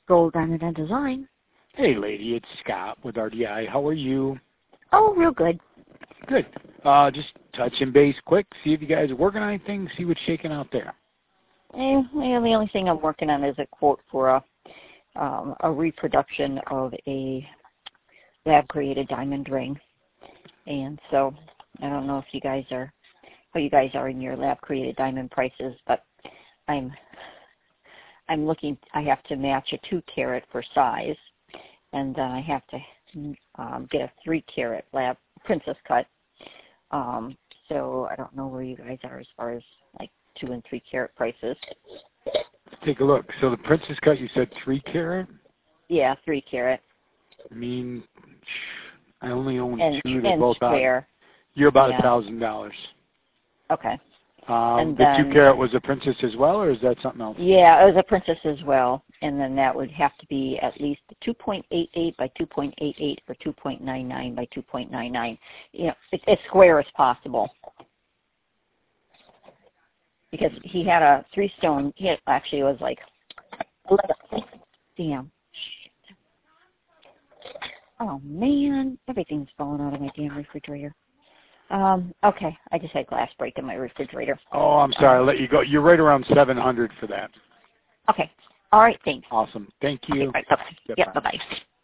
Gold Diamond and Design. Hey, lady, it's Scott with RDI. How are you? Oh, real good. Good. Just touching base quick, see if you guys are working on anything, see what's shaking out there. Well, the only thing I'm working on is a quote for a reproduction of a lab-created diamond ring. And so I don't know if you guys are, how you guys are in your lab-created diamond prices, but I'm looking, I have to match a 2-carat for size, and then I have to get a 3-carat lab princess cut. So I don't know where you guys are as far as like 2 and 3-carat prices. Let's take a look. So the princess cut, you said 3-carat? Yeah, 3-carat. I mean, I only own and, 2. They're and both square. out. You're about Yeah. $1,000. Okay. The then, 2-carat was a princess as well, or is that something else? Yeah, it was a princess as well, and then that would have to be at least 2.88 by 2.88 or 2.99 by 2.99. You know, as square as possible. Because he had a 3-stone. Actually, it was like 11. Damn. Shit. Oh man, everything's falling out of my damn refrigerator. Okay, I just had glass break in my refrigerator. Oh, I'm sorry. I'll let you go. You're right around $700 for that. Okay. All right, thanks. Awesome. Thank you. Okay, right, bye-bye. Yep, bye-bye.